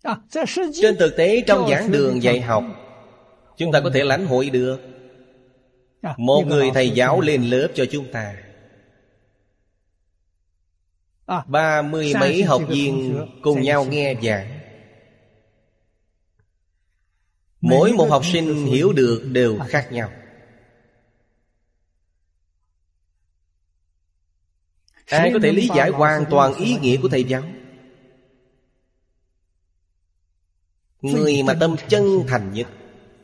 Trên thực tế trong giảng đường dạy học, chúng ta có thể lãnh hội được. Một người thầy giáo lên lớp cho chúng ta, 30 mấy học viên cùng nhau nghe giảng. Mỗi một học sinh hiểu được đều khác nhau. Ai có thể lý giải hoàn toàn ý nghĩa của thầy giáo? Người mà tâm chân thành nhất,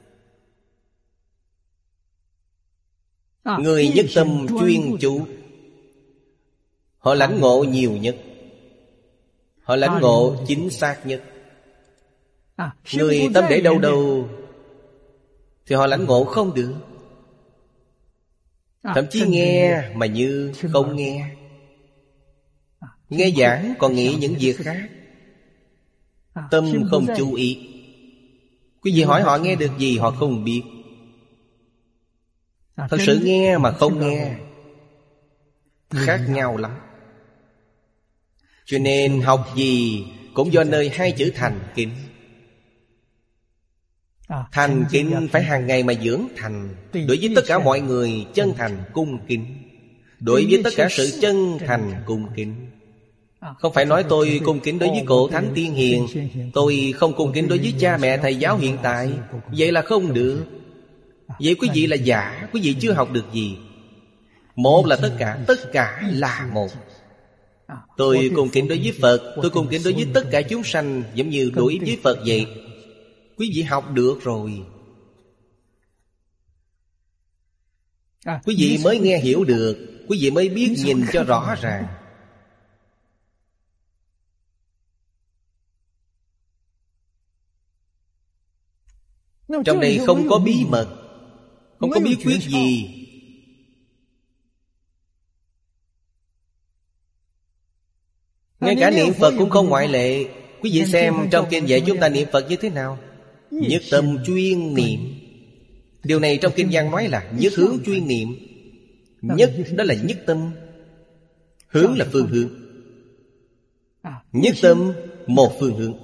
người nhất tâm chuyên chú, họ lãnh ngộ nhiều nhất, họ lãnh ngộ chính xác nhất. Người tâm để đâu đâu thì họ lãnh ngộ không được. Thậm chí nghe mà như không nghe. Nghe giảng còn nghĩ những việc khác, tâm không chú ý. Quý vị hỏi họ nghe được gì họ không biết. Thật sự nghe mà không nghe khác nhau lắm. Cho nên học gì cũng do nơi hai chữ thành kính. Thành kính phải hàng ngày mà dưỡng thành. Đối với tất cả mọi người chân thành cung kính. Đối với tất cả sự chân thành cung kính. Không phải nói tôi cung kính đối với cổ thánh tiên hiền, tôi không cung kính đối với cha mẹ thầy giáo hiện tại. Vậy là không được. Vậy quý vị là giả, quý vị chưa học được gì. Một là tất cả là một. Tôi cung kính đối với Phật, tôi cung kính đối với tất cả chúng sanh, giống như đối với Phật vậy. Quý vị học được rồi, quý vị mới nghe hiểu được, quý vị mới biết nhìn cho rõ ràng. Trong đây không có bí mật, không có bí quyết gì. Ngay cả niệm Phật cũng không ngoại lệ. Quý vị xem trong kinh dạy chúng ta niệm Phật như thế nào? Nhất tâm chuyên niệm. Điều này trong kinh văn nói là nhất hướng chuyên niệm. Nhất đó là nhất tâm, hướng là phương hướng. Nhất tâm một phương hướng.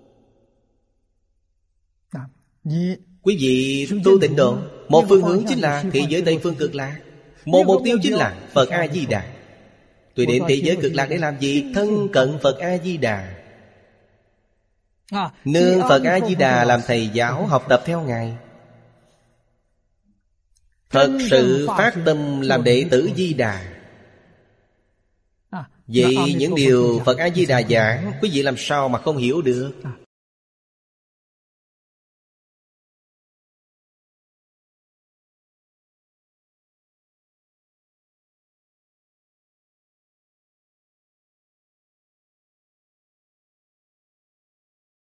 Quý vị tu tịnh độ, một phương hướng chính là thế giới Tây Phương Cực Lạc. Một mục tiêu chính là Phật A-di-đà. Tôi đến thế giới Cực Lạc để làm gì? Thân cận Phật A-di-đà, nương Phật A-di-đà làm thầy giáo, học tập theo Ngài. Thật sự phát tâm làm đệ tử Di Đà. Vậy những điều Phật A-di-đà giảng, quý vị làm sao mà không hiểu được?